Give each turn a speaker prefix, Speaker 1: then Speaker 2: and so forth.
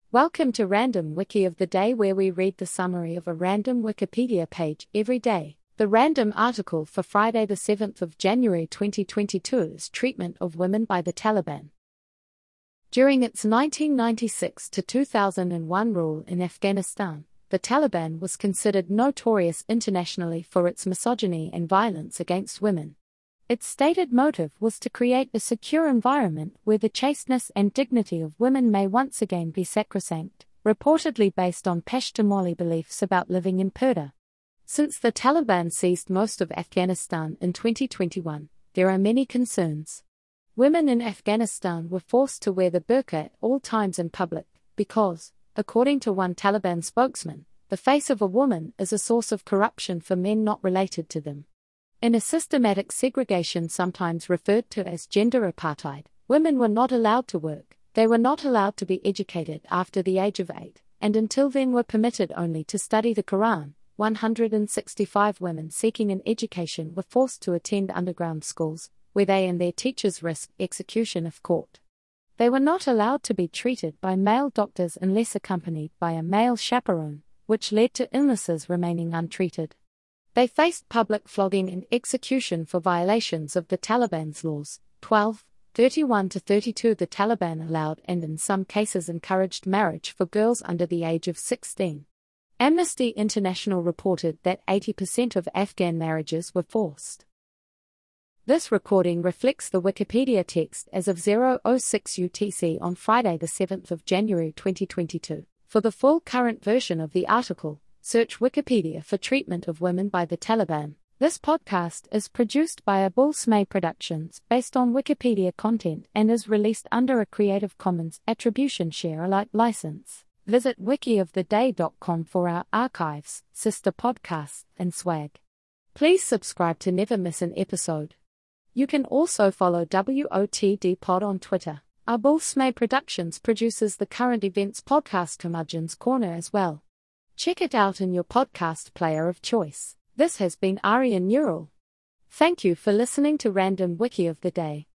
Speaker 1: Welcome to Random Wiki of the Day, where we read the summary of a random Wikipedia page every day. The random article for Friday the 7th of January 2022 is Treatment of Women by the Taliban. During its 1996 to 2001 rule in Afghanistan, the Taliban was considered notorious internationally for its misogyny and violence against women. Its stated motive was to create a secure environment where the chasteness and dignity of women may once again be sacrosanct, reportedly based on Pashtunwali beliefs about living in purdah. Since the Taliban seized most of Afghanistan in 2021, there are many concerns. Women in Afghanistan were forced to wear the burqa at all times in public, because, according to one Taliban spokesman, the face of a woman is a source of corruption for men not related to them. In a systematic segregation sometimes referred to as gender apartheid, women were not allowed to work, they were not allowed to be educated after the age of 8, and until then were permitted only to study the Quran. 165 women seeking an education were forced to attend underground schools, where they and their teachers risked execution if caught. They were not allowed to be treated by male doctors unless accompanied by a male chaperone, which led to illnesses remaining untreated. They faced public flogging and execution for violations of the Taliban's laws. 31-32 The Taliban allowed and in some cases encouraged marriage for girls under the age of 16. Amnesty International reported that 80% of Afghan marriages were forced. This recording reflects the Wikipedia text as of 0:06 UTC on Friday the 7th of January 2022. For the full current version of the article, search Wikipedia for Treatment of Women by the Taliban. This podcast is produced by Abul Smay Productions based on Wikipedia content and is released under a Creative Commons Attribution Share Alike license. Visit wikioftheday.com for our archives, sister podcasts, and swag. Please subscribe to never miss an episode. You can also follow WOTD Pod on Twitter. Abul Smay Productions produces the current events podcast Curmudgeon's Corner as well. Check it out in your podcast player of choice. This has been Aryan Neural. Thank you for listening to Random Wiki of the Day.